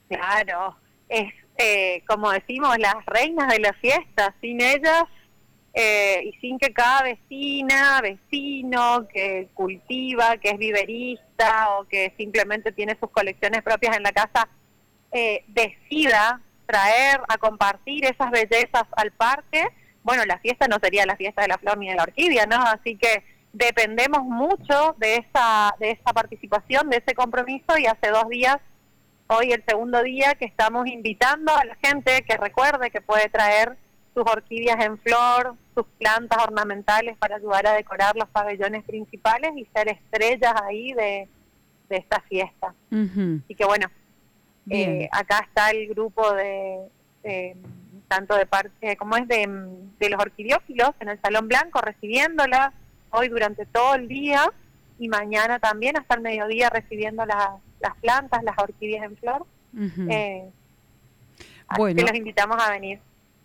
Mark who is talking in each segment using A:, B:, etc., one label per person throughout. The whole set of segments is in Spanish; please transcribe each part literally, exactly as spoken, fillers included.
A: Claro, es eh, como decimos, las reinas de la fiesta. Sin ellas eh, y sin que cada vecina, vecino que cultiva, que es viverista o que simplemente tiene sus colecciones propias en la casa, eh, decida traer a compartir esas bellezas al parque, bueno, la fiesta no sería la fiesta de la flor ni de la orquídea, ¿no? Así que dependemos mucho de esa, de esa participación, de ese compromiso, y hace dos días, hoy el segundo día, que estamos invitando a la gente que recuerde que puede traer sus orquídeas en flor, sus plantas ornamentales para ayudar a decorar los pabellones principales y ser estrellas ahí de, de esta fiesta.
B: Uh-huh.
A: Así que bueno,
B: Bien.
A: eh, acá está el grupo de, de tanto de parte, como es de, de los orquidiófilos en el Salón Blanco, recibiéndolas hoy durante todo el día y mañana también hasta el mediodía recibiendo la, las plantas, las orquídeas en flor.
B: Uh-huh.
A: Eh, así
B: Bueno.
A: que los invitamos a venir.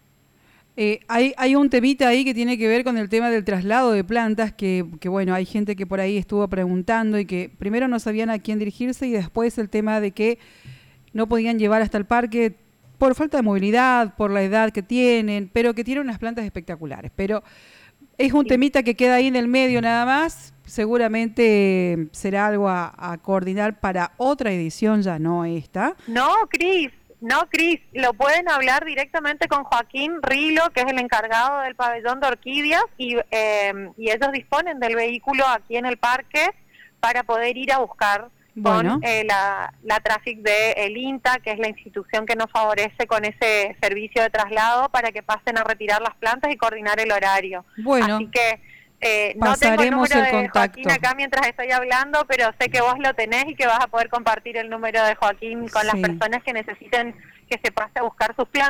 B: Eh, hay, hay un temita ahí que tiene que ver con el tema del traslado de plantas, que, que bueno, hay gente que por ahí estuvo preguntando y que primero no sabían a quién dirigirse y después el tema de que no podían llevar hasta el parque por falta de movilidad, por la edad que tienen, pero que tienen unas plantas espectaculares. Pero es un sí. temita que queda ahí en el medio nada más, seguramente será algo a, a coordinar para otra edición, ya no esta.
A: No, Cris. No, Cris, lo pueden hablar directamente con Joaquín Rilo, que es el encargado del pabellón de orquídeas, y, eh, y ellos disponen del vehículo aquí en el parque para poder ir a buscar
B: bueno.
A: con eh, la, la Traffic de el INTA, que es la institución que nos favorece con ese servicio de traslado para que pasen a retirar las plantas y coordinar el horario.
B: Bueno.
A: Así que Eh, no tengo el número el de Joaquín acá mientras estoy hablando, pero sé que vos lo tenés y que vas a poder compartir el número de Joaquín con sí. las personas que necesiten que se pase a buscar sus plantas.